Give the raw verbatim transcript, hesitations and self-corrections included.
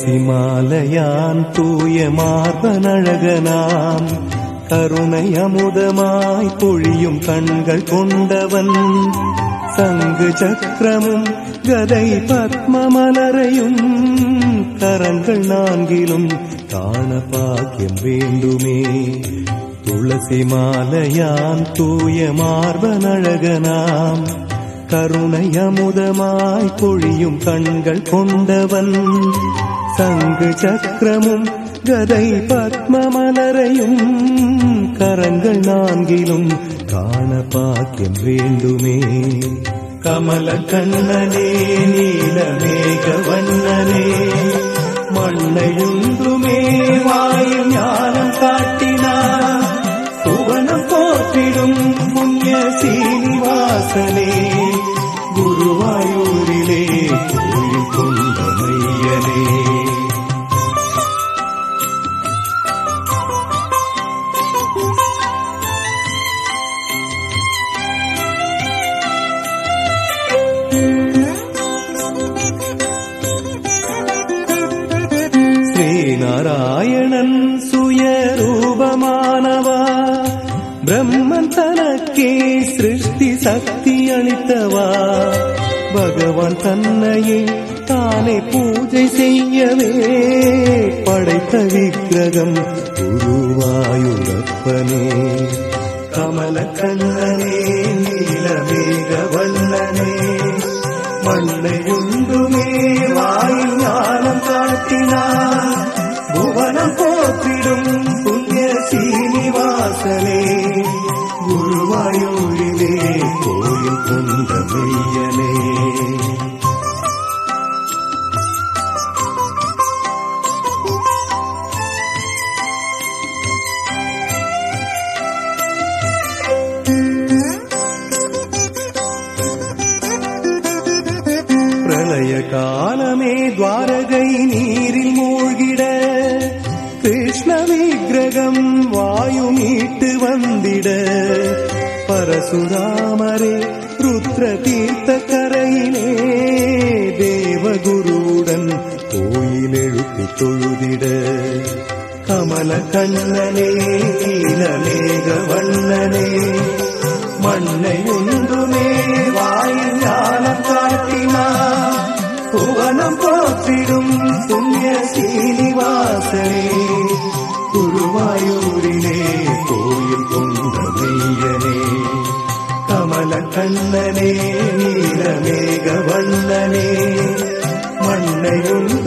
துளசி மாலையான் தூய மார்பனழகனாம் கருணை அமுதமாய் பொழியும் கண்கள் கொண்டவன் சங்கு சக்கரமும் கதை பத்மமலரையும் கரங்கள் நான்கிலும் காண பாக்கியம் வேண்டுமே. துளசி மாலையான் தூய மார்பனழகனாம் கருணை அமுதமாய் பொழியும் கண்கள் கொண்டவன் சங்கு சக்கரமும் கதை பத்மமலரையும் கரங்கள் நான்கிலும் காண பாக்கியம் வேண்டுமே. கமல கண்ணனே நீலமேக வண்ணனே மண்ணையுந்துமே வாயில் ஞானம் காட்டினார் புவனம் போற்றிடும் புண்ணிய சீனிவாசனே குருவாயூரிலே கோயில் கொண்ட மையனே. நாராயணன் சுயரூபமானவா பிரம்மன் தனக்கே சிருஷ்டி சக்தி அளித்தவா பகவான் தன்னையே தானே பூஜை செய்யவே படைத்த விக்கிரகம் குருவாயூரப்பனே. கமல கண்ணனே நீலமேக வண்ணனே மண்ணையுண்டுமே வாயில் ஞானம் காட்டினார் புவனம் போற்றிடும் புண்ணிய சீனிவாசனே குருவாயூரிலே கோயில் கொண்ட மையனே. பிரளய காலமே துவாரகை நீரில் மூழ்கிட கிருஷ்ண விக்கிரகம் வாயு மீட்டு வந்திட பரசுராமரே ருத்ர தீர்த்த கரையிலே தேவகுருடன் கோயில் எழுப்பி தொழுதிட கமல கண்ணனே நீலமேக வண்ணனே மண்ணை உண்டுமே வாயில் ஞானம் காட்டினார் புவனம் போற்றிடும் புண்ணிய சீனிவாசனே குருவாயூரிலே கோயில் கொண்ட மையனே. கமல கண்ணனே நீலமேக வண்ணனே மண்ணையும்